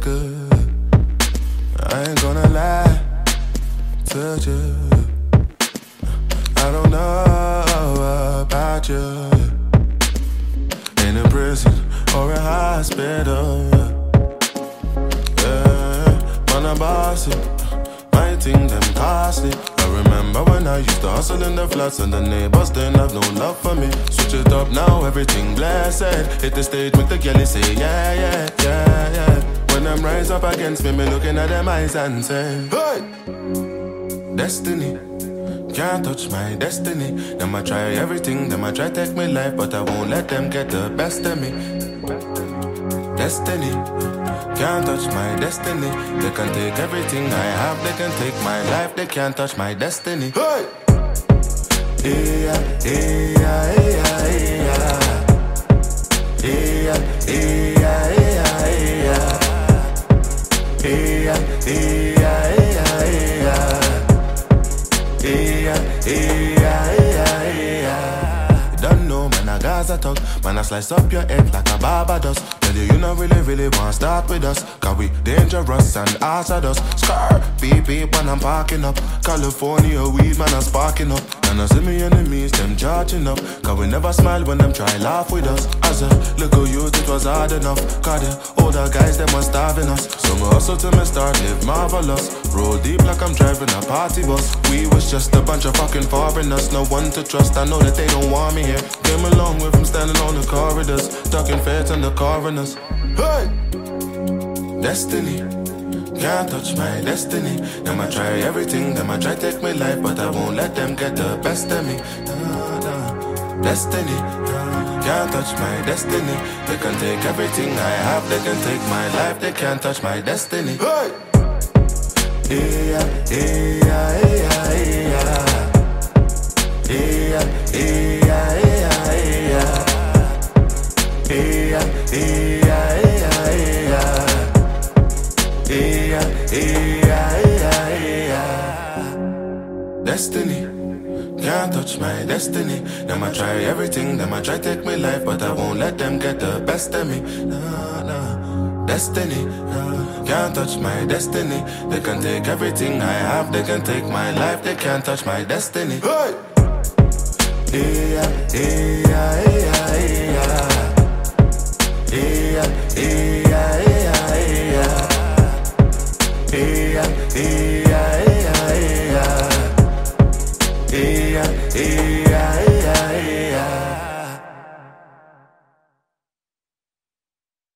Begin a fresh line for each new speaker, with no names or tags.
good. I ain't gonna lie to you. I don't know about you. In a prison or a hospital. Man, I'm bossy. My thing, them costly. I remember when I used to hustle in the flats and the neighbors didn't have no love for me. Switch it up now, everything blessed. Hit the stage with the girl, say yeah, yeah, yeah, yeah. When them rise up against me looking at them eyes and say, hey! Destiny, can't touch my destiny. Them I try everything, them I try take me life, but I won't let them get the best of me. Destiny, can't touch my destiny. They can take everything I have, they can take my life, they can't touch my destiny. Hey! Yeah, yeah, yeah, yeah. Yeah, yeah, yeah, yeah. Yeah, yeah, yeah, yeah. Yeah, yeah, yeah, yeah. You don't know, man, I Gaza talk. Man, I slice up your head like a Barbados. Tell you not really want to start with us. Cause we dangerous and hazardous. Scar, beep, beep when I'm parking up. California weed, man, I'm sparking up. And I see me enemies, them charging up. Cause we never smile when them try laugh with us. As a little youth, it was hard enough. Cause the older guys, them was starving us. So me hustle till me start live marvelous. Roll deep like I'm driving a party bus. We was just a bunch of fucking foreigners. No one to trust, I know that they don't want me here. Came along with them standing on the corridors. Talking feds and the coroners. Hey! Destiny, can't touch my destiny. Them I try everything, them I try take me life, but I won't let them get the best of me. Destiny, can't touch my destiny. They can take everything I have, they can take my life, they can't touch my destiny. Hey! Yeah, yeah, yeah, yeah. Yeah, yeah, yeah, yeah. Yeah, yeah, yeah, yeah. Yeah, yeah, yeah. Destiny, can't touch my destiny. Them I try everything, them I try take me life, but I won't let them get the best of me. Nah, nah. Destiny, can't touch my destiny. They can take everything I have, they can take my life, they can't touch my destiny. Hey! Yeah, yeah, yeah.